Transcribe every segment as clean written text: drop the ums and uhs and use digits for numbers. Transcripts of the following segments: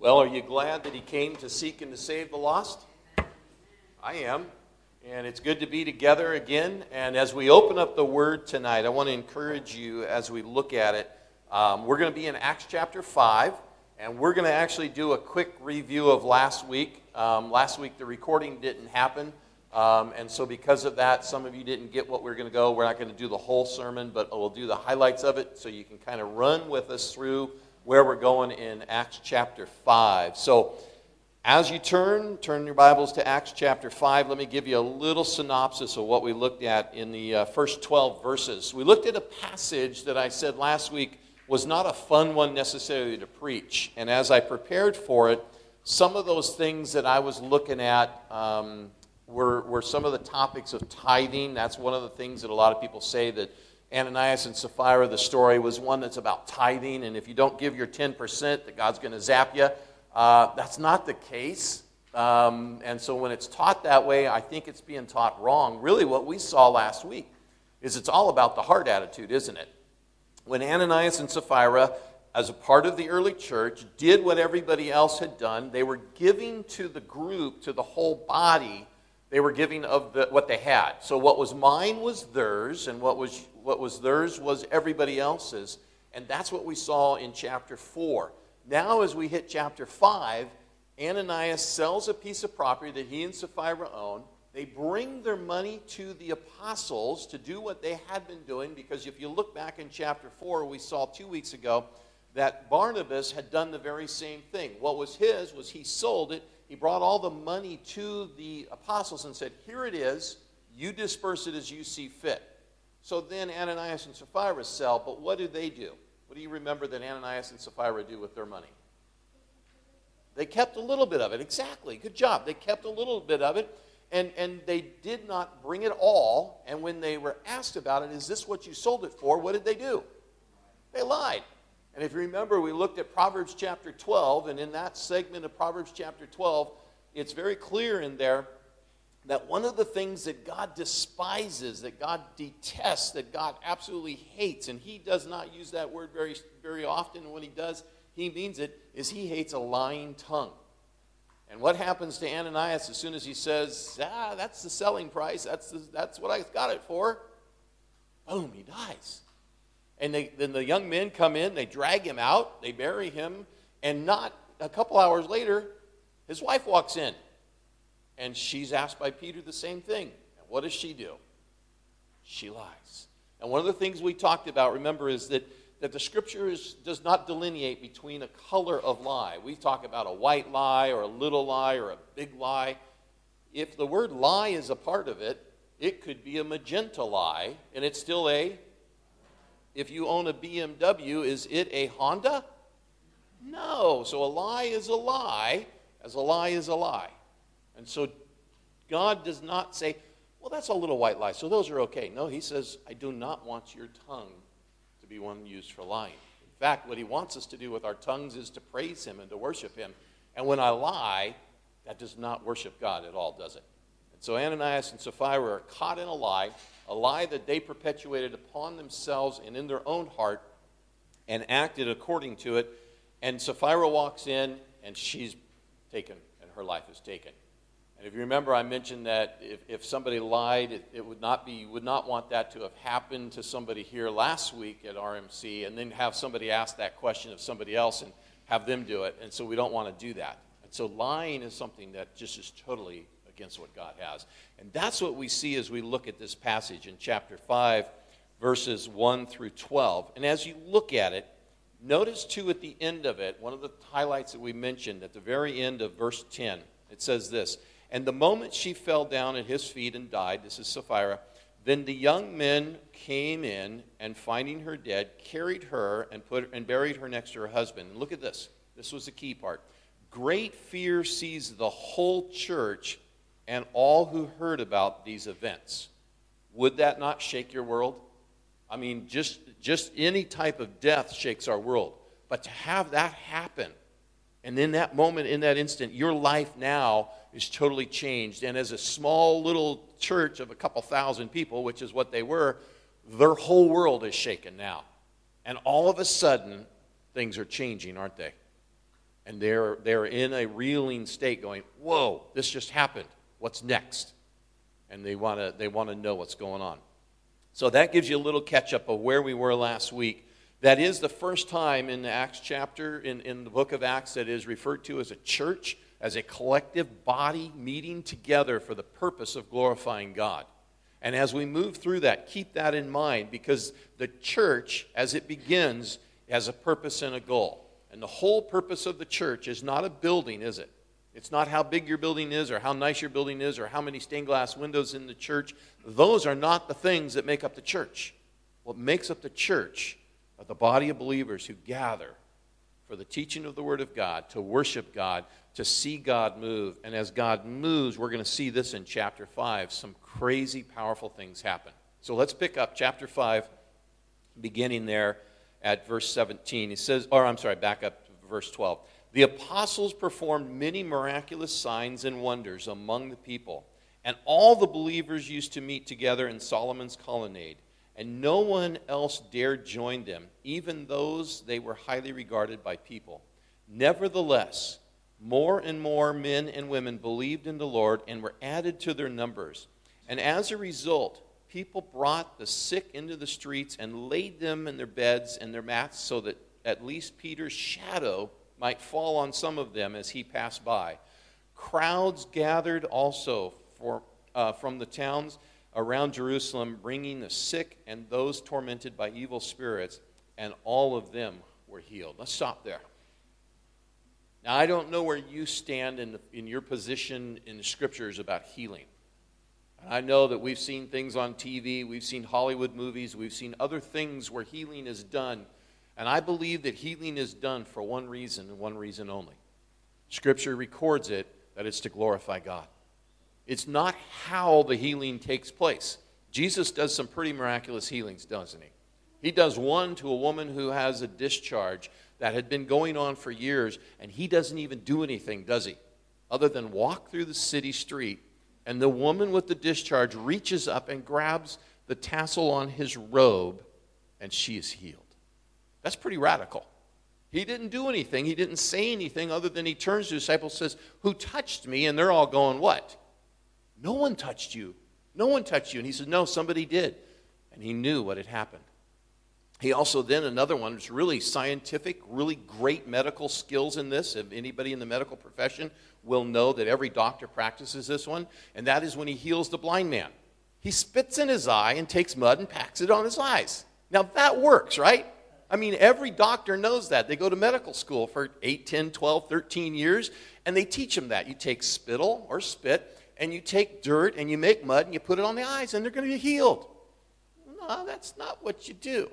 Well, are you glad that he came to seek and to save the lost? I am. And it's good to be together again. And as we open up the Word tonight, I want to encourage you as we look at it. We're going to be in Acts chapter 5, and we're going to actually do a quick review of last week. Last week the recording didn't happen, and so because of that, some of you didn't get what we're going to go. We're not going to do the whole sermon, but we'll do the highlights of it so you can kind of run with us through where we're going in Acts chapter 5. So as you turn your Bibles to Acts chapter 5, let me give you a little synopsis of what we looked at in the first 12 verses. We looked at a passage that I said last week was not a fun one necessarily to preach. And as I prepared for it, some of those things that I was looking at were some of the topics of tithing. That's one of the things that a lot of people say, that Ananias and Sapphira, the story, was one that's about tithing, and if you don't give your 10%, that God's going to zap you. That's not the case. And so when it's taught that way, I think it's being taught wrong. Really what we saw last week is it's all about the heart attitude, isn't it? When Ananias and Sapphira, as a part of the early church, did what everybody else had done, they were giving to the group, to the whole body. They were giving of what they had. So what was mine was theirs, and what was theirs was everybody else's. And that's what we saw in chapter 4. Now as we hit chapter 5, Ananias sells a piece of property that he and Sapphira own. They bring their money to the apostles to do what they had been doing, because if you look back in chapter 4, we saw 2 weeks ago that Barnabas had done the very same thing. What was his was he sold it. He brought all the money to the apostles and said, here it is, you disperse it as you see fit. So then Ananias and Sapphira sell, but what do they do? What do you remember that Ananias and Sapphira do with their money? They kept a little bit of it. Exactly. Good job. They kept a little bit of it, and they did not bring it all. And when they were asked about it, is this what you sold it for? What did they do? They lied. And if you remember, we looked at Proverbs chapter 12, and in that segment of Proverbs chapter 12, it's very clear in there that one of the things that God despises, that God detests, that God absolutely hates, and he does not use that word very, very often, and when he does, he means it, is he hates a lying tongue. And what happens to Ananias as soon as he says, that's the selling price, that's what I got it for? Boom, he dies. And then the young men come in, they drag him out, they bury him, and not a couple hours later, his wife walks in. And she's asked by Peter the same thing. And what does she do? She lies. And one of the things we talked about, remember, is that the Scripture does not delineate between a color of lie. We talk about a white lie or a little lie or a big lie. If the word lie is a part of it, it could be a magenta lie, and it's still a... If you own a BMW, is it a Honda? No. So a lie is a lie, as a lie is a lie. And so God does not say, well, that's a little white lie, so those are okay. No, he says, I do not want your tongue to be one used for lying. In fact, what he wants us to do with our tongues is to praise him and to worship him. And when I lie, that does not worship God at all, does it? And so Ananias and Sapphira are caught in a lie that they perpetuated upon themselves and in their own heart and acted according to it. And Sapphira walks in, and she's taken, and her life is taken. And if you remember, I mentioned that if somebody lied, it would not want that to have happened to somebody here last week at RMC, and then have somebody ask that question of somebody else and have them do it. And so we don't want to do that. And so lying is something that just is totally against what God has. And that's what we see as we look at this passage in chapter 5, verses 1 through 12. And as you look at it, notice too at the end of it, one of the highlights that we mentioned at the very end of verse 10, it says this, and the moment she fell down at his feet and died, this is Sapphira, then the young men came in, and finding her dead, carried her and buried her next to her husband. And look at this. This was the key part. Great fear seized the whole church and all who heard about these events. Would that not shake your world? I mean, just any type of death shakes our world. But to have that happen, and in that moment, in that instant, your life now is totally changed. And as a small little church of a couple thousand people, which is what they were, their whole world is shaken now. And all of a sudden, things are changing, aren't they? And they're in a reeling state going, whoa, this just happened. What's next? And they want to know what's going on. So that gives you a little catch-up of where we were last week. That is the first time in the Acts chapter, in the book of Acts, that is referred to as a church, as a collective body meeting together for the purpose of glorifying God. And as we move through that, keep that in mind, because the church, as it begins, has a purpose and a goal. And the whole purpose of the church is not a building, is it? It's not how big your building is or how nice your building is or how many stained glass windows in the church. Those are not the things that make up the church. What makes up the church are the body of believers who gather for the teaching of the Word of God, to worship God, to see God move. And as God moves, we're going to see this in chapter 5, some crazy, powerful things happen. So let's pick up chapter 5, beginning there at verse 17. He says, back up to verse 12. The apostles performed many miraculous signs and wonders among the people, and all the believers used to meet together in Solomon's colonnade, and no one else dared join them, even those they were highly regarded by people. Nevertheless, more and more men and women believed in the Lord and were added to their numbers. And as a result, people brought the sick into the streets and laid them in their beds and their mats so that at least Peter's shadow might fall on some of them as he passed by. Crowds gathered also from the towns around Jerusalem, bringing the sick and those tormented by evil spirits, and all of them were healed. Let's stop there. Now, I don't know where you stand in your position in the Scriptures about healing. I know that we've seen things on TV, we've seen Hollywood movies, we've seen other things where healing is done. And I believe that healing is done for one reason and one reason only. Scripture records it, that it's to glorify God. It's not how the healing takes place. Jesus does some pretty miraculous healings, doesn't he? He does one to a woman who has a discharge that had been going on for years, and he doesn't even do anything, does he? Other than walk through the city street, and the woman with the discharge reaches up and grabs the tassel on his robe, and she is healed. That's pretty radical. He didn't do anything. He didn't say anything other than he turns to the disciples and says, "Who touched me?" And they're all going, "What? No one touched you. No one touched you." And he said, "No, somebody did." And he knew what had happened. He also then, another one, was really scientific, really great medical skills in this. If anybody in the medical profession will know that every doctor practices this one. And that is when he heals the blind man. He spits in his eye and takes mud and packs it on his eyes. Now that works, right? I mean, every doctor knows that. They go to medical school for 8, 10, 12, 13 years, and they teach them that. You take spittle or spit, and you take dirt, and you make mud, and you put it on the eyes, and they're going to be healed. No, that's not what you do.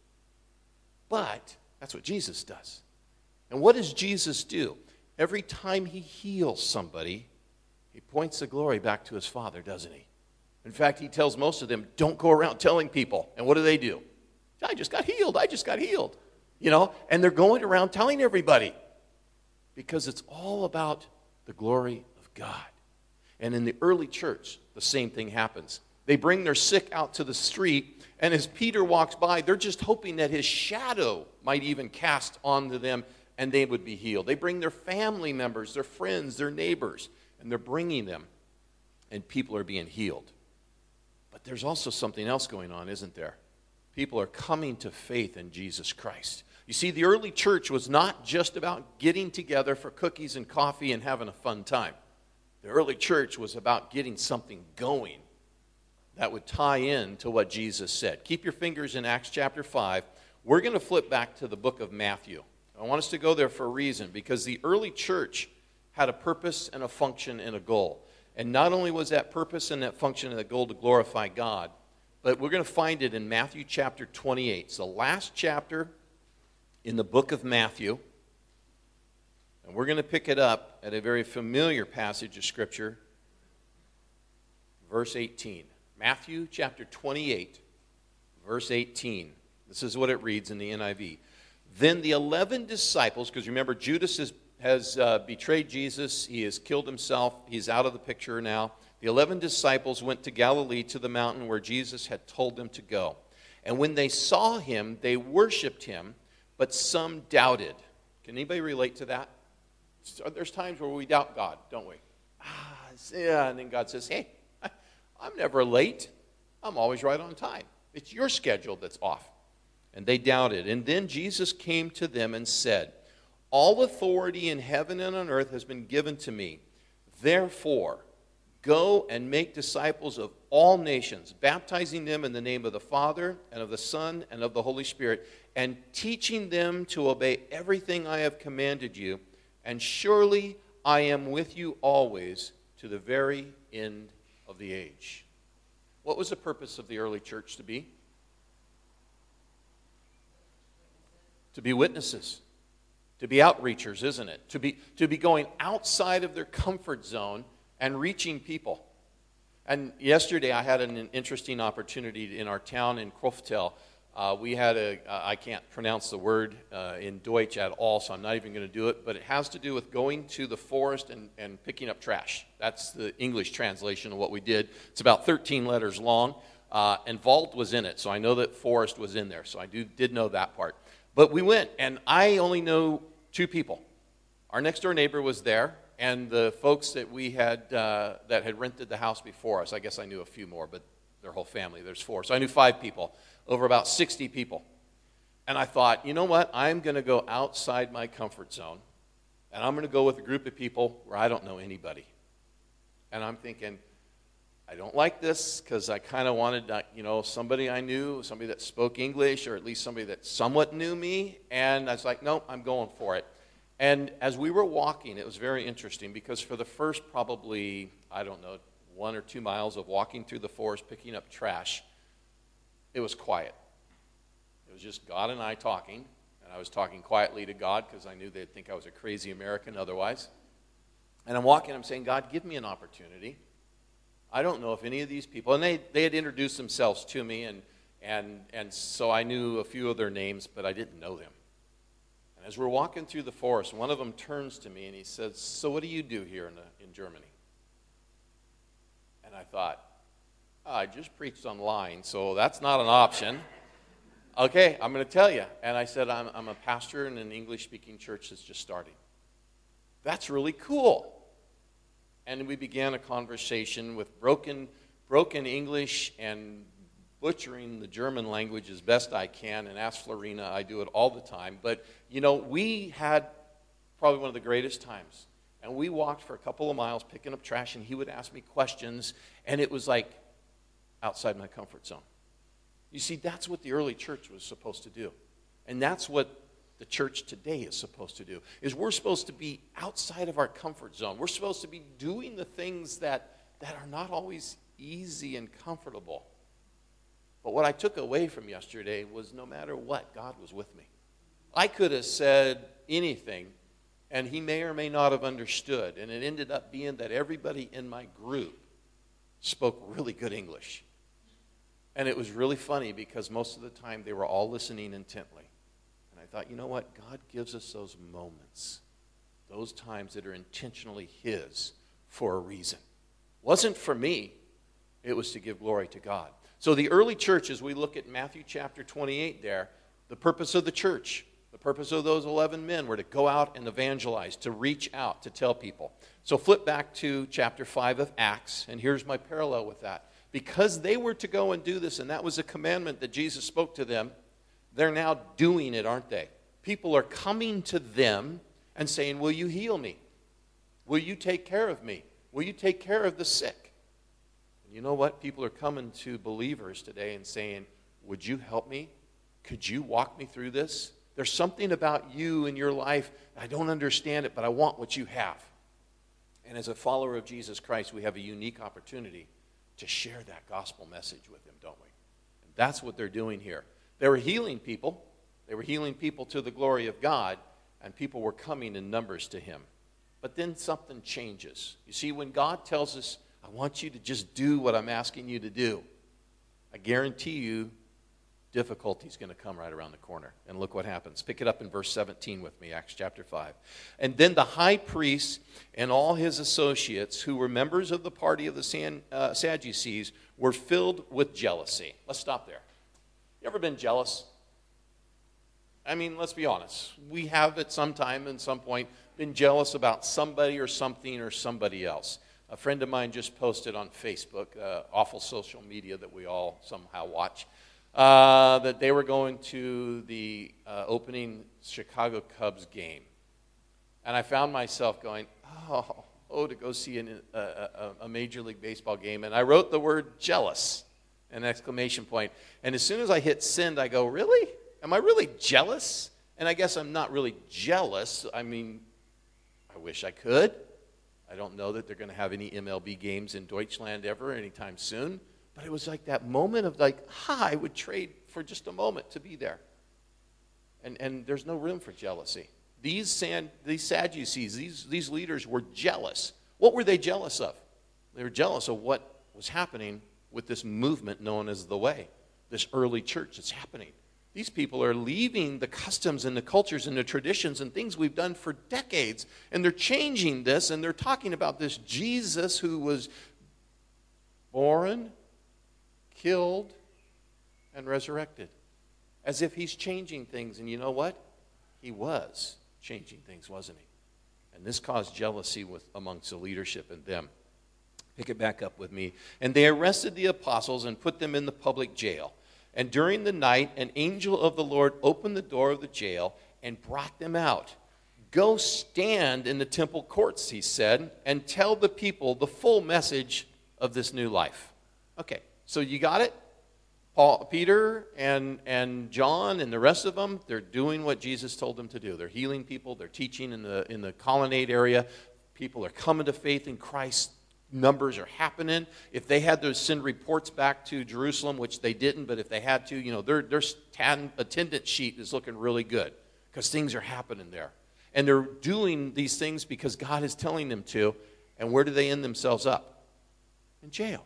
But that's what Jesus does. And what does Jesus do? Every time he heals somebody, he points the glory back to his Father, doesn't he? In fact, he tells most of them, don't go around telling people. And what do? I just got healed. I just got healed. You know, and they're going around telling everybody because it's all about the glory of God. And in the early church, the same thing happens. They bring their sick out to the street, and as Peter walks by, they're just hoping that his shadow might even cast onto them and they would be healed. They bring their family members, their friends, their neighbors, and they're bringing them, and people are being healed. But there's also something else going on, isn't there? People are coming to faith in Jesus Christ. You see, the early church was not just about getting together for cookies and coffee and having a fun time. The early church was about getting something going that would tie in to what Jesus said. Keep your fingers in Acts chapter 5. We're going to flip back to the book of Matthew. I want us to go there for a reason, because the early church had a purpose and a function and a goal. And not only was that purpose and that function and that goal to glorify God, but we're going to find it in Matthew chapter 28. It's the last chapter in the book of Matthew. And we're going to pick it up at a very familiar passage of Scripture, verse 18. Matthew chapter 28, verse 18. This is what it reads in the NIV. Then the 11 disciples, because remember, Judas has betrayed Jesus. He has killed himself. He's out of the picture now. The 11 disciples went to Galilee to the mountain where Jesus had told them to go. And when they saw him, they worshiped him, but some doubted. Can anybody relate to that? So there's times where we doubt God, don't we? Yeah, and then God says, hey, I'm never late. I'm always right on time. It's your schedule that's off. And they doubted. And then Jesus came to them and said, all authority in heaven and on earth has been given to me. Therefore, go and make disciples of all nations, baptizing them in the name of the Father and of the Son and of the Holy Spirit, and teaching them to obey everything I have commanded you. And surely I am with you always to the very end of the age. What was the purpose of the early church to be? To be witnesses. To be outreachers, isn't it? To be going outside of their comfort zone and reaching people. And yesterday I had an interesting opportunity in our town in Kroftel. We had I can't pronounce the word in Deutsch at all, so I'm not even going to do it, but it has to do with going to the forest and picking up trash. That's the English translation of what we did. It's about 13 letters long, and Wald was in it, so I know that forest was in there, so I did know that part. But we went, and I only know 2 people. Our next door neighbor was there, and the folks that we had that had rented the house before us. I guess I knew a few more, but their whole family, there's 4. So I knew 5 people, over about 60 people. And I thought, you know what? I'm going to go outside my comfort zone, and I'm going to go with a group of people where I don't know anybody. And I'm thinking, I don't like this because I kind of wanted, somebody I knew, somebody that spoke English, or at least somebody that somewhat knew me. And I was like, nope, I'm going for it. And as we were walking, it was very interesting because for the first probably, 1 or 2 miles of walking through the forest, picking up trash, it was quiet. It was just God and I talking, and I was talking quietly to God because I knew they'd think I was a crazy American otherwise. And I'm walking, I'm saying, God, give me an opportunity. I don't know if any of these people, and they had introduced themselves to me, and so I knew a few of their names, but I didn't know them. And as we're walking through the forest, one of them turns to me and he says, so what do you do here in Germany? And I thought, I just preached online, so that's not an option. Okay, I'm going to tell you. And I said, I'm a pastor in an English-speaking church that's just starting. That's really cool. And we began a conversation with broken English and butchering the German language as best I can. And ask Florina, I do it all the time. But, we had probably one of the greatest times. And we walked for a couple of miles picking up trash, and he would ask me questions, and it was like outside my comfort zone. You see, that's what the early church was supposed to do. And that's what the church today is supposed to do, is we're supposed to be outside of our comfort zone. We're supposed to be doing the things that are not always easy and comfortable. But what I took away from yesterday was no matter what, God was with me. I could have said anything, and he may or may not have understood. And it ended up being that everybody in my group spoke really good English. And it was really funny because most of the time they were all listening intently. And I thought, you know what? God gives us those moments, those times that are intentionally his for a reason. It wasn't for me. It was to give glory to God. So the early church, as we look at Matthew chapter 28 there, the purpose of the church, the purpose of those 11 men were to go out and evangelize, to reach out, to tell people. So flip back to chapter 5 of Acts, and here's my parallel with that. Because they were to go and do this, and that was a commandment that Jesus spoke to them, they're now doing it, aren't they? People are coming to them and saying, will you heal me? Will you take care of me? Will you take care of the sick? And you know what? People are coming to believers today and saying, would you help me? Could you walk me through this? There's something about you in your life, I don't understand it, but I want what you have. And as a follower of Jesus Christ, we have a unique opportunity to share that gospel message with them, don't we? And that's what they're doing here. They were healing people. They were healing people to the glory of God, and people were coming in numbers to him. But then something changes. You see, when God tells us, I want you to just do what I'm asking you to do, I guarantee you difficulty is going to come right around the corner. And look what happens. Pick it up in verse 17 with me, Acts chapter 5. And then the high priest and all his associates, who were members of the party of the Sadducees, were filled with jealousy. Let's stop there. You ever been jealous? I mean, let's be honest. We have at some time and some point been jealous about somebody or something or somebody else. A friend of mine just posted on Facebook, awful social media that we all somehow watch, that they were going to the opening Chicago Cubs game. And I found myself going, to go see a Major League Baseball game. And I wrote the word jealous, an exclamation point. And as soon as I hit send, I go, really? Am I really jealous? And I guess I'm not really jealous. I mean, I wish I could. I don't know that they're going to have any MLB games in Deutschland ever anytime soon. But it was like that moment of like, I would trade for just a moment to be there. And there's no room for jealousy. These Sadducees, these leaders were jealous. What were they jealous of? They were jealous of what was happening with this movement known as the Way, this early church that's happening. These people are leaving the customs and the cultures and the traditions and things we've done for decades, and they're changing this, and they're talking about this Jesus who was born, killed, and resurrected, as if he's changing things. And you know what? He was changing things, wasn't he? And this caused jealousy amongst the leadership and them. Pick it back up with me. And they arrested the apostles and put them in the public jail. And during the night, an angel of the Lord opened the door of the jail and brought them out. Go stand in the temple courts, he said, and tell the people the full message of this new life. Okay, so you got it? Peter and John and the rest of them, they're doing what Jesus told them to do. They're healing people. They're teaching in the colonnade area. People are coming to faith in Christ. Numbers are happening. If they had to send reports back to Jerusalem, which they didn't, but if they had to, their attendance sheet is looking really good because things are happening there. And they're doing these things because God is telling them to. And where do they end themselves up? In jail.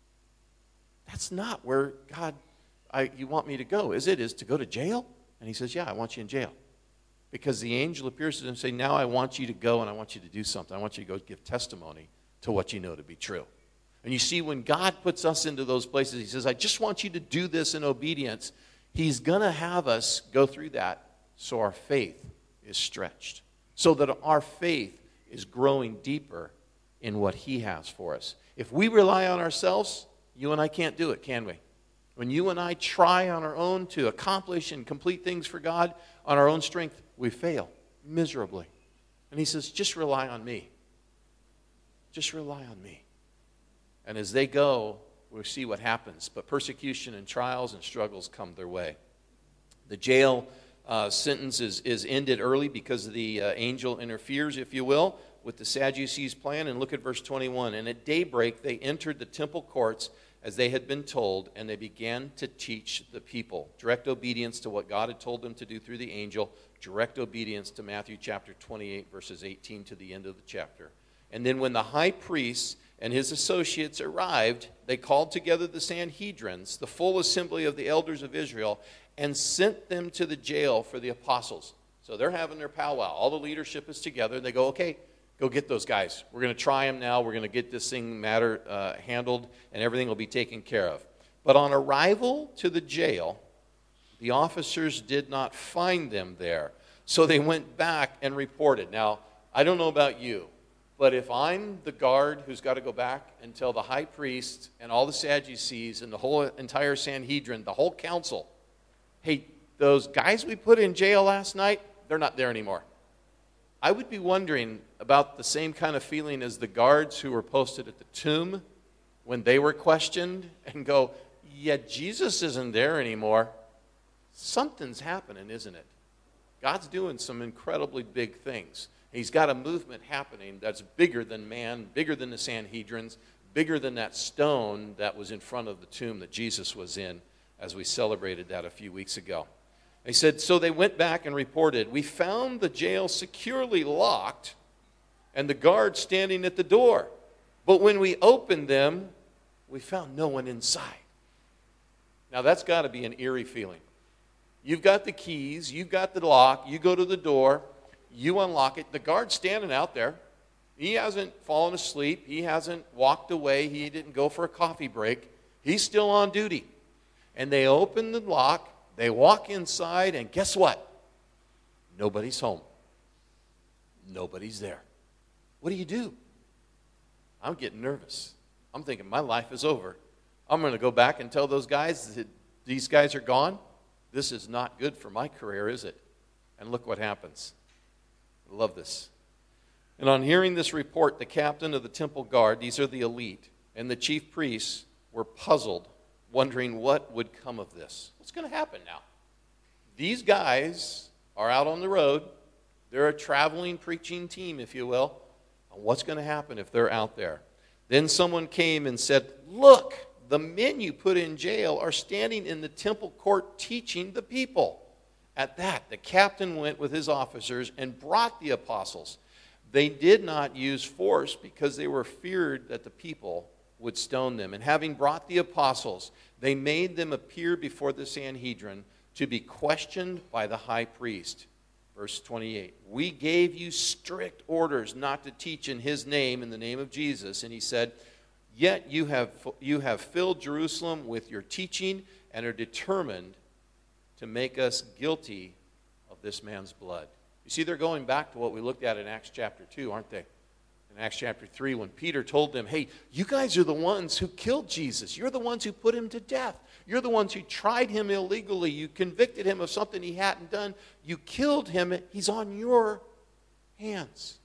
That's not where God, you want me to go, is it? Is to go to jail? And he says, yeah, I want you in jail. Because the angel appears to them and says, now I want you to go and I want you to do something. I want you to go give testimony to what you know to be true. And you see, when God puts us into those places, he says, I just want you to do this in obedience. He's going to have us go through that so our faith is stretched, so that our faith is growing deeper in what he has for us. If we rely on ourselves, you and I can't do it, can we? When you and I try on our own to accomplish and complete things for God on our own strength, we fail miserably. And he says, just rely on me. Just rely on me. And as they go, we'll see what happens. But persecution and trials and struggles come their way. The jail sentence is ended early because the angel interferes, if you will, with the Sadducees' plan. And look at verse 21. And at daybreak they entered the temple courts as they had been told, and they began to teach the people. Direct obedience to what God had told them to do through the angel. Direct obedience to Matthew chapter 28, verses 18 to the end of the chapter. And then when the high priest and his associates arrived, they called together the Sanhedrins, the full assembly of the elders of Israel, and sent them to the jail for the apostles. So they're having their powwow. All the leadership is together. They go, okay, go get those guys. We're going to try them now. We're going to get this matter handled, and everything will be taken care of. But on arrival to the jail, the officers did not find them there. So they went back and reported. Now, I don't know about you, but if I'm the guard who's got to go back and tell the high priest and all the Sadducees and the whole entire Sanhedrin, the whole council, hey, those guys we put in jail last night, they're not there anymore. I would be wondering about the same kind of feeling as the guards who were posted at the tomb when they were questioned and go, yeah, Jesus isn't there anymore. Something's happening, isn't it? God's doing some incredibly big things. He's got a movement happening that's bigger than man, bigger than the Sanhedrins, bigger than that stone that was in front of the tomb that Jesus was in as we celebrated that a few weeks ago. He said, so they went back and reported, we found the jail securely locked and the guards standing at the door. But when we opened them, we found no one inside. Now that's got to be an eerie feeling. You've got the keys, you've got the lock, you go to the door, you unlock it. The guard's standing out there. He hasn't fallen asleep. He hasn't walked away. He didn't go for a coffee break. He's still on duty. And they open the lock. They walk inside, and guess what? Nobody's home. Nobody's there. What do? I'm getting nervous. I'm thinking my life is over. I'm going to go back and tell those guys that these guys are gone. This is not good for my career, is it? And look what happens. I love this. And on hearing this report, the captain of the temple guard, these are the elite, and the chief priests were puzzled, wondering what would come of this. What's going to happen now? These guys are out on the road. They're a traveling preaching team, if you will. What's going to happen if they're out there? Then someone came and said, look, the men you put in jail are standing in the temple court teaching the people. At that, the captain went with his officers and brought the apostles. They did not use force because they were feared that the people would stone them. And having brought the apostles, they made them appear before the Sanhedrin to be questioned by the high priest. Verse 28, we gave you strict orders not to teach in his name, in the name of Jesus. And he said, yet you have filled Jerusalem with your teaching and are determined to make us guilty of this man's blood. You see, they're going back to what we looked at in Acts chapter 2, aren't they? In Acts chapter 3, when Peter told them, hey, you guys are the ones who killed Jesus. You're the ones who put him to death. You're the ones who tried him illegally. You convicted him of something he hadn't done. You killed him. He's on your hands.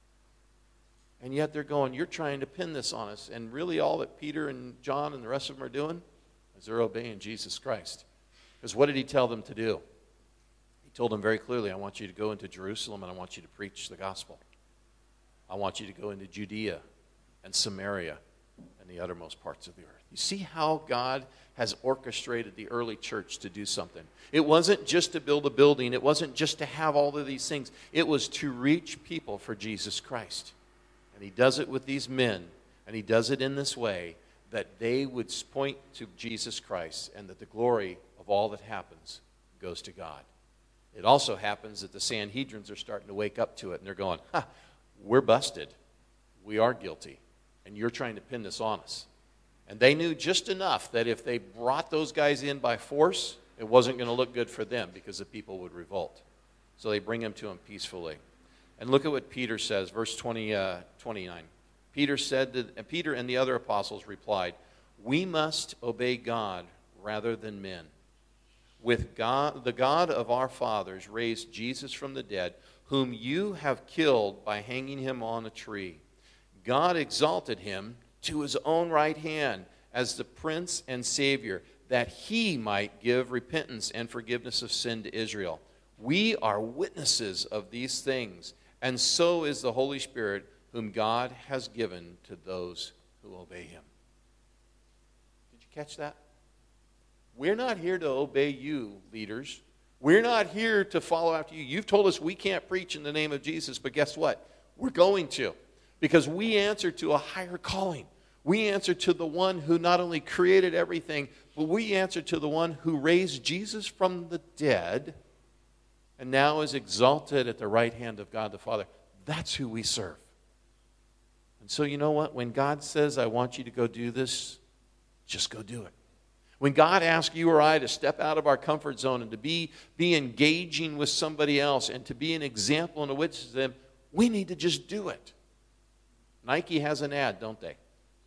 And yet they're going, you're trying to pin this on us. And really all that Peter and John and the rest of them are doing is they're obeying Jesus Christ. Because what did he tell them to do? He told them very clearly, I want you to go into Jerusalem and I want you to preach the gospel. I want you to go into Judea and Samaria and the uttermost parts of the earth. You see how God has orchestrated the early church to do something. It wasn't just to build a building. It wasn't just to have all of these things. It was to reach people for Jesus Christ. And he does it with these men, and he does it in this way that they would point to Jesus Christ and that the glory of all that happens goes to God. It also happens that the Sanhedrins are starting to wake up to it, and they're going, we're busted. We are guilty, and you're trying to pin this on us. And they knew just enough that if they brought those guys in by force, it wasn't going to look good for them because the people would revolt. So they bring him to him peacefully. And look at what Peter says, verse 29. Peter and the other apostles replied, we must obey God rather than men. With God, the God of our fathers raised Jesus from the dead, whom you have killed by hanging him on a tree. God exalted him to his own right hand as the Prince and Savior, that he might give repentance and forgiveness of sin to Israel. We are witnesses of these things, and so is the Holy Spirit, whom God has given to those who obey him. Did you catch that? We're not here to obey you, leaders. We're not here to follow after you. You've told us we can't preach in the name of Jesus, but guess what? We're going to, because we answer to a higher calling. We answer to the one who not only created everything, but we answer to the one who raised Jesus from the dead and now is exalted at the right hand of God the Father. That's who we serve. And so you know what? When God says, I want you to go do this, just go do it. When God asks you or I to step out of our comfort zone and to be engaging with somebody else and to be an example and a witness to them, we need to just do it. Nike has an ad, don't they?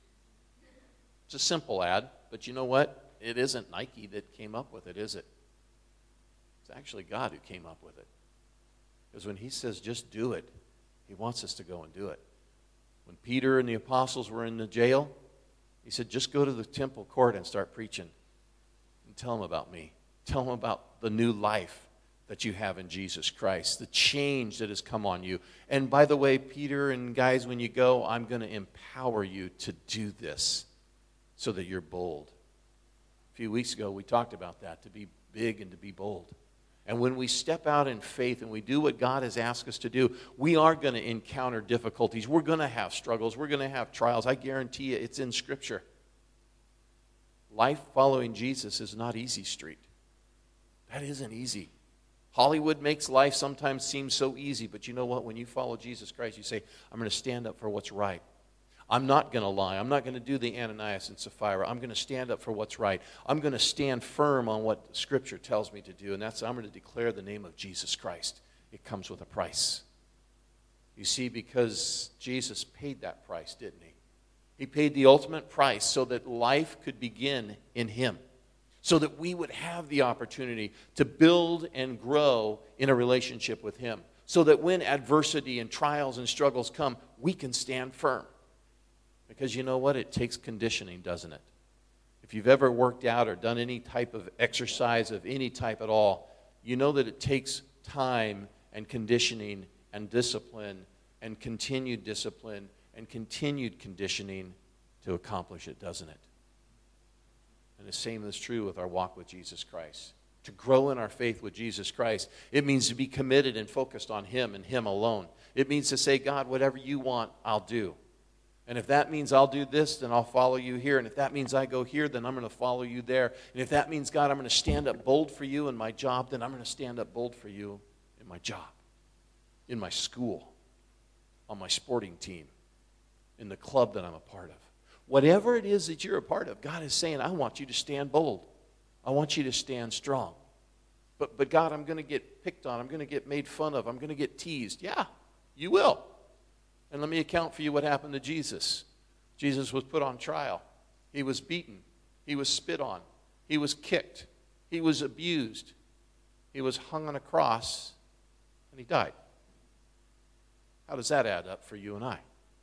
It's a simple ad, but you know what? It isn't Nike that came up with it, is it? It's actually God who came up with it. Because when he says just do it, he wants us to go and do it. When Peter and the apostles were in the jail, he said, just go to the temple court and start preaching. And tell them about me. Tell them about the new life that you have in Jesus Christ, the change that has come on you. And by the way, Peter and guys, when you go, I'm going to empower you to do this so that you're bold. A few weeks ago, we talked about that, to be big and to be bold. And when we step out in faith and we do what God has asked us to do, we are going to encounter difficulties. We're going to have struggles. We're going to have trials. I guarantee you, it's in Scripture. Life following Jesus is not easy street. That isn't easy. Hollywood makes life sometimes seem so easy, but you know what? When you follow Jesus Christ, you say, I'm going to stand up for what's right. I'm not going to lie. I'm not going to do the Ananias and Sapphira. I'm going to stand up for what's right. I'm going to stand firm on what Scripture tells me to do, and that's I'm going to declare the name of Jesus Christ it comes with a price. You see, because Jesus paid that price, didn't he? He paid the ultimate price so that life could begin in him, so that we would have the opportunity to build and grow in a relationship with him, so that when adversity and trials and struggles come, we can stand firm. Because you know what? It takes conditioning, doesn't it? If you've ever worked out or done any type of exercise of any type at all, you know that it takes time and conditioning and discipline and continued conditioning to accomplish it, doesn't it? And the same is true with our walk with Jesus Christ. To grow in our faith with Jesus Christ, it means to be committed and focused on him and him alone. It means to say, God, whatever you want, I'll do. And if that means I'll do this, then I'll follow you here. And if that means I go here, then I'm going to follow you there. And if that means, God, I'm going to stand up bold for you in my job, then I'm going to stand up bold for you in my job, in my school, on my sporting team, in the club that I'm a part of. Whatever it is that you're a part of, God is saying, I want you to stand bold. I want you to stand strong. But God, I'm going to get picked on. I'm going to get made fun of. I'm going to get teased. Yeah, you will. And let me account for you what happened to Jesus. Jesus was put on trial. He was beaten. He was spit on. He was kicked. He was abused. He was hung on a cross, and he died. How does that add up for you and I?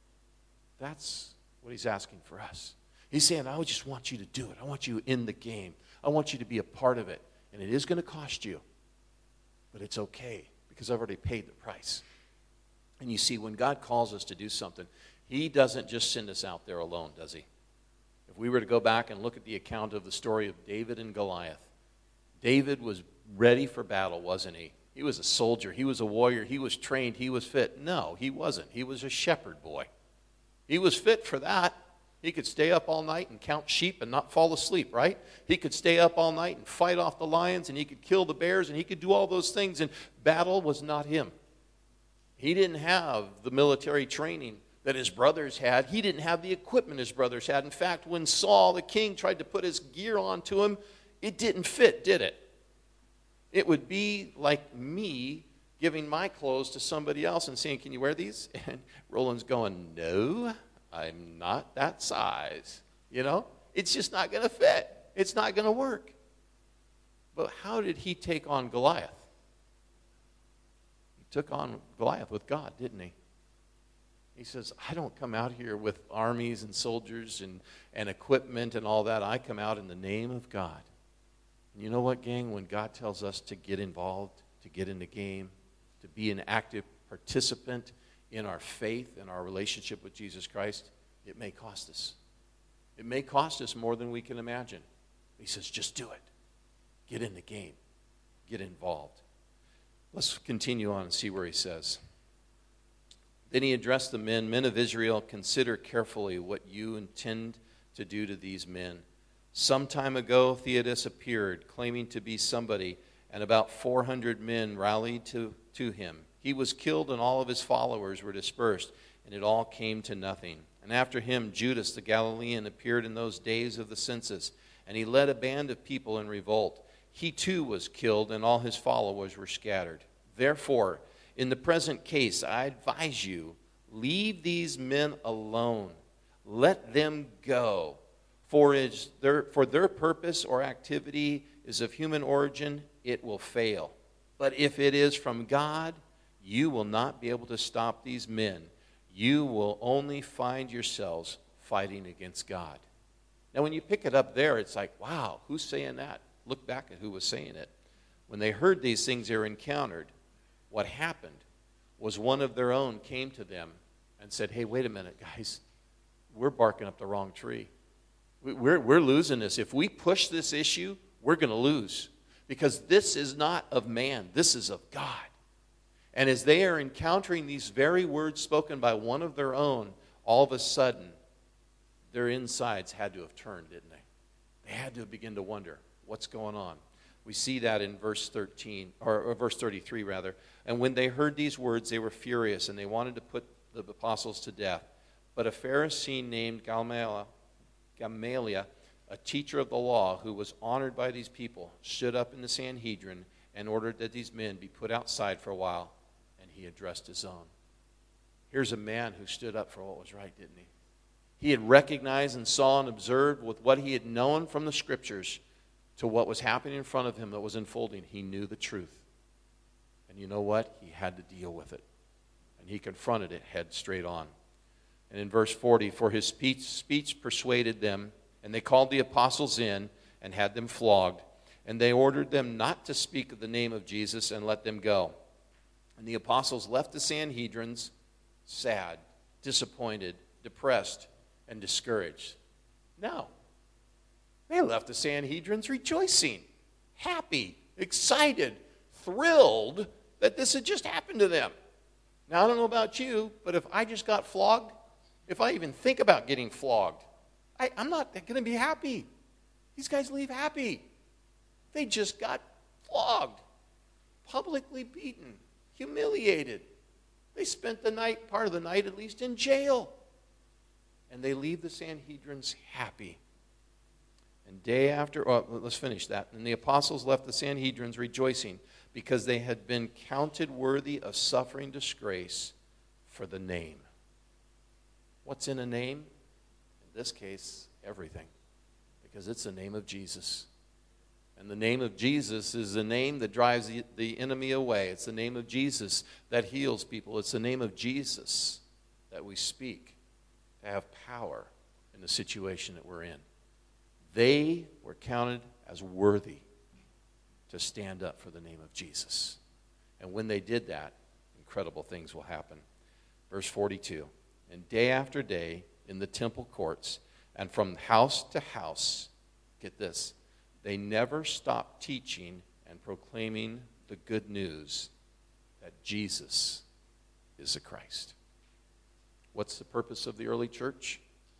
That's what he's asking for us. He's saying, I just want you to do it. I want you in the game. I want you to be a part of it. And it is going to cost you. But it's okay, because I've already paid the price. And you see, when God calls us to do something, he doesn't just send us out there alone, does he? If we were to go back and look at the account of the story of David and Goliath, David was ready for battle, wasn't he? He was a soldier. He was a warrior. He was trained. He was fit. No, he wasn't. He was a shepherd boy. He was fit for that. He could stay up all night and count sheep and not fall asleep, right? He could stay up all night and fight off the lions, and he could kill the bears, and he could do all those things, and battle was not him. He didn't have the military training that his brothers had. He didn't have the equipment his brothers had. In fact, when Saul, the king, tried to put his gear onto him, it didn't fit, did it? It would be like me giving my clothes to somebody else and saying, can you wear these? And Roland's going, no, I'm not that size. You know, it's just not going to fit. It's not going to work. But how did he take on Goliath? He took on Goliath with God, didn't he? He says, I don't come out here with armies and soldiers and equipment and all that. I come out in the name of God. And you know what, gang? When God tells us to get involved, to get in the game, to be an active participant in our faith and our relationship with Jesus Christ, it may cost us. It may cost us more than we can imagine. He says, just do it. Get in the game. Get involved. Let's continue on and see where he says. Then he addressed the men, men of Israel, consider carefully what you intend to do to these men. Some time ago, Theudas appeared, claiming to be somebody, and about 400 men rallied to him. He was killed, and all of his followers were dispersed, and it all came to nothing. And after him, Judas the Galilean appeared in those days of the census, and he led a band of people in revolt. He too was killed, and all his followers were scattered. Therefore, in the present case, I advise you, leave these men alone. Let them go. For their purpose or activity is of human origin, it will fail. But if it is from God, you will not be able to stop these men. You will only find yourselves fighting against God. Now, when you pick it up there, it's like, wow, who's saying that? Look back at who was saying it. When they heard these things they were encountered, what happened was one of their own came to them and said, hey, wait a minute, guys. We're barking up the wrong tree. We're losing this. If we push this issue, we're going to lose. Because this is not of man. This is of God. And as they are encountering these very words spoken by one of their own, all of a sudden, their insides had to have turned, didn't they? They had to begin to wonder, what's going on? We see that in verse 13, or verse 33 rather. And when they heard these words, they were furious, and they wanted to put the apostles to death. But a Pharisee named Gamaliel, a teacher of the law who was honored by these people, stood up in the Sanhedrin and ordered that these men be put outside for a while he addressed his own. Here's a man who stood up for what was right, didn't he? He had recognized and saw and observed with what he had known from the Scriptures to what was happening in front of him that was unfolding. He knew the truth. And you know what? He had to deal with it. And he confronted it head straight on. And in verse 40, for his speech persuaded them, and they called the apostles in and had them flogged. And they ordered them not to speak of the name of Jesus and let them go. And the apostles left the Sanhedrins sad, disappointed, depressed, and discouraged. No. They left the Sanhedrins rejoicing, happy, excited, thrilled that this had just happened to them. Now, I don't know about you, but if I just got flogged, if I even think about getting flogged, I'm not going to be happy. These guys leave happy. They just got flogged, publicly beaten, humiliated. They spent the night, part of the night at least, in jail. And they leave the Sanhedrins happy. And day after, let's finish that. And the apostles left the Sanhedrins rejoicing because they had been counted worthy of suffering disgrace for the name. What's in a name? In this case, everything. Because it's the name of Jesus. And the name of Jesus is the name that drives the enemy away. It's the name of Jesus that heals people. It's the name of Jesus that we speak to have power in the situation that we're in. They were counted as worthy to stand up for the name of Jesus. And when they did that, incredible things will happen. Verse 42, and day after day in the temple courts and from house to house, get this, they never stopped teaching and proclaiming the good news that Jesus is the Christ. What's the purpose of the early church?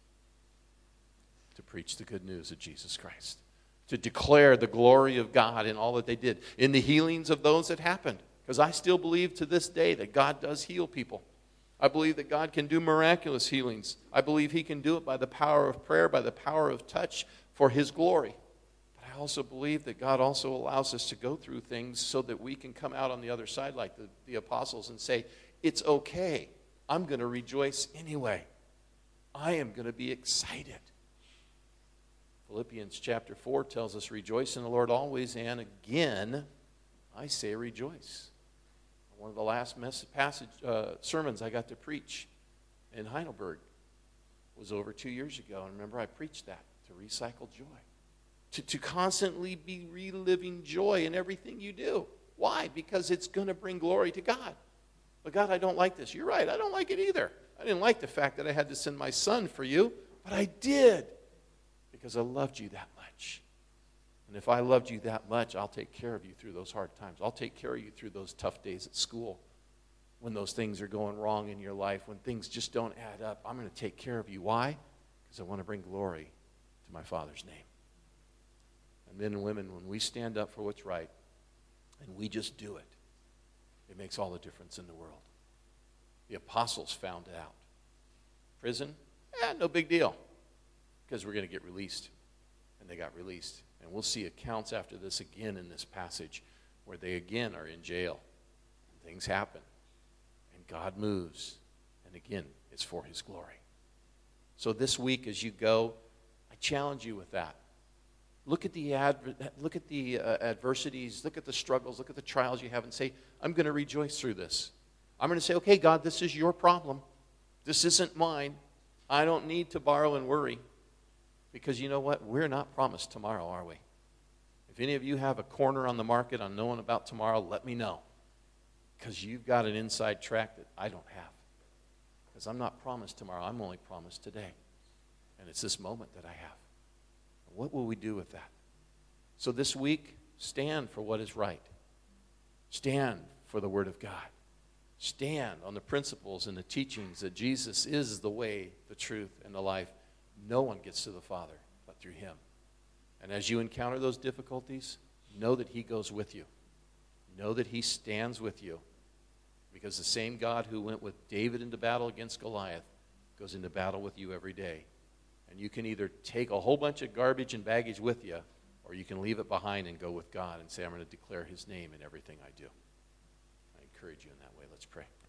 To preach the good news of Jesus Christ. To declare the glory of God in all that they did. In the healings of those that happened. Because I still believe to this day that God does heal people. I believe that God can do miraculous healings. I believe He can do it by the power of prayer, by the power of touch for His glory. But I also believe that God also allows us to go through things so that we can come out on the other side like the apostles and say, it's okay. I'm going to rejoice anyway. I am going to be excited. Philippians chapter 4 tells us, rejoice in the Lord always, and again, I say rejoice. One of the last sermons I got to preach in Heidelberg was over 2 years ago. And remember, I preached that, to recycle joy. To constantly be reliving joy in everything you do. Why? Because it's going to bring glory to God. But God, I don't like this. You're right, I don't like it either. I didn't like the fact that I had to send my son for you, but I did. Because I loved you that much. And if I loved you that much, I'll take care of you through those hard times. I'll take care of you through those tough days at school. When those things are going wrong in your life, when things just don't add up, I'm going to take care of you. Why? Because I want to bring glory to my Father's name. And men and women, when we stand up for what's right, and we just do it, it makes all the difference in the world. The apostles found it out. Prison? No big deal. Because we're going to get released. And they got released. And we'll see accounts after this again in this passage where they again are in jail. And things happen. And God moves. And again, it's for His glory. So this week as you go, I challenge you with that. Look at the adversities, look at the struggles, look at the trials you have and say, I'm going to rejoice through this. I'm going to say, okay, God, this is your problem. This isn't mine. I don't need to borrow and worry. Because you know what? We're not promised tomorrow, are we? If any of you have a corner on the market on knowing about tomorrow, let me know. Because you've got an inside track that I don't have. Because I'm not promised tomorrow. I'm only promised today. And it's this moment that I have. What will we do with that? So this week, stand for what is right. Stand for the Word of God. Stand on the principles and the teachings that Jesus is the way, the truth, and the life. No one gets to the Father but through Him. And as you encounter those difficulties, know that He goes with you. Know that He stands with you. Because the same God who went with David into battle against Goliath goes into battle with you every day. And you can either take a whole bunch of garbage and baggage with you, or you can leave it behind and go with God and say, I'm going to declare His name in everything I do. I encourage you in that way. Let's pray.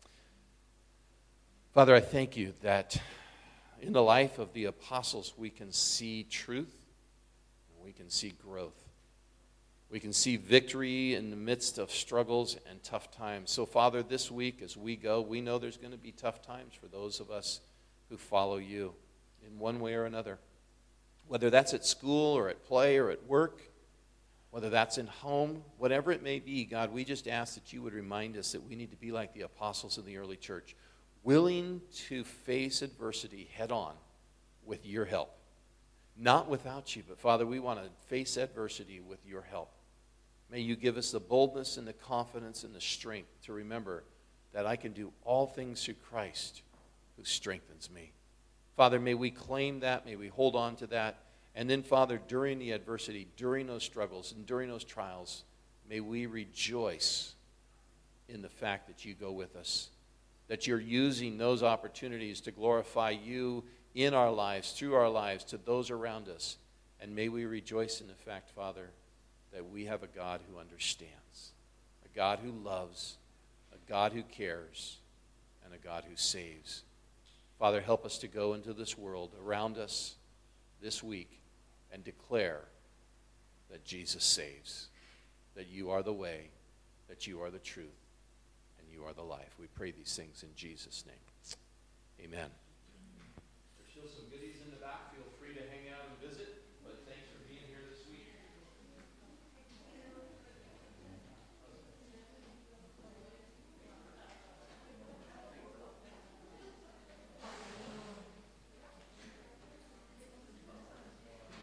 Father, I thank you that in the life of the apostles we can see truth and we can see growth. We can see victory in the midst of struggles and tough times. So, Father, this week as we go, we know there's going to be tough times for those of us who follow you in one way or another. Whether that's at school or at play or at work, whether that's in home, whatever it may be, God, we just ask that you would remind us that we need to be like the apostles in the early church, willing to face adversity head on with your help. Not without you, but Father, we want to face adversity with your help. May you give us the boldness and the confidence and the strength to remember that I can do all things through Christ who strengthens me. Father, may we claim that, may we hold on to that. And then, Father, during the adversity, during those struggles, and during those trials, may we rejoice in the fact that you go with us, that you're using those opportunities to glorify you in our lives, through our lives, to those around us. And may we rejoice in the fact, Father, that we have a God who understands, a God who loves, a God who cares, and a God who saves. Father, help us to go into this world around us this week and declare that Jesus saves, that you are the way, that you are the truth, and you are the life. We pray these things in Jesus' name. Amen. There's still some goodies